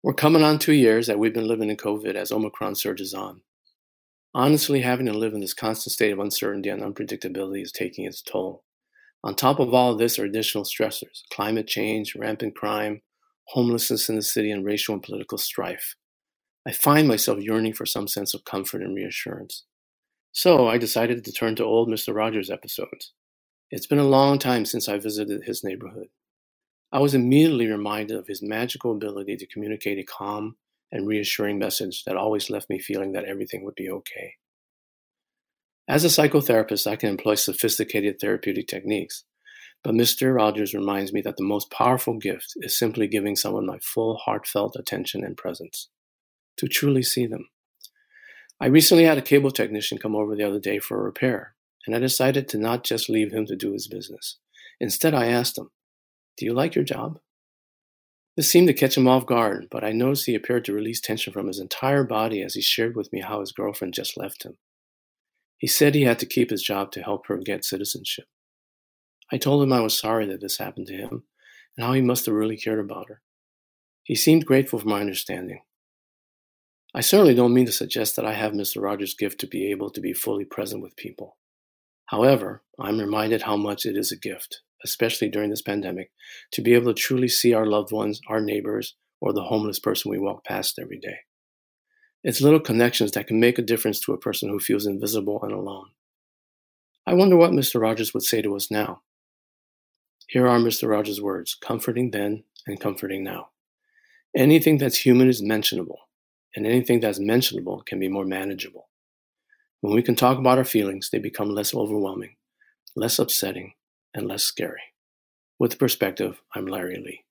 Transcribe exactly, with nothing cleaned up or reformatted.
We're coming on two years that we've been living in COVID as Omicron surges on. Honestly, having to live in this constant state of uncertainty and unpredictability is taking its toll. On top of all of this are additional stressors: climate change, rampant crime, homelessness in the city, and racial and political strife. I find myself yearning for some sense of comfort and reassurance. So I decided to turn to old Mister Rogers episodes. It's been a long time since I visited his neighborhood. I was immediately reminded of his magical ability to communicate a calm and reassuring message that always left me feeling that everything would be okay. As a psychotherapist, I can employ sophisticated therapeutic techniques, but Mister Rogers reminds me that the most powerful gift is simply giving someone my full, heartfelt attention and presence, to truly see them. I recently had a cable technician come over the other day for a repair, and I decided to not just leave him to do his business. Instead, I asked him, "Do you like your job?" This seemed to catch him off guard, but I noticed he appeared to release tension from his entire body as he shared with me how his girlfriend just left him. He said he had to keep his job to help her get citizenship. I told him I was sorry that this happened to him, and how he must have really cared about her. He seemed grateful for my understanding. I certainly don't mean to suggest that I have Mister Rogers' gift to be able to be fully present with people. However, I'm reminded how much it is a gift, especially during this pandemic, to be able to truly see our loved ones, our neighbors, or the homeless person we walk past every day. It's little connections that can make a difference to a person who feels invisible and alone. I wonder what Mister Rogers would say to us now. Here are Mister Rogers' words, comforting then and comforting now. Anything that's human is mentionable, and anything that's mentionable can be more manageable. When we can talk about our feelings, they become less overwhelming, less upsetting, and less scary. With perspective, I'm Larry Lee.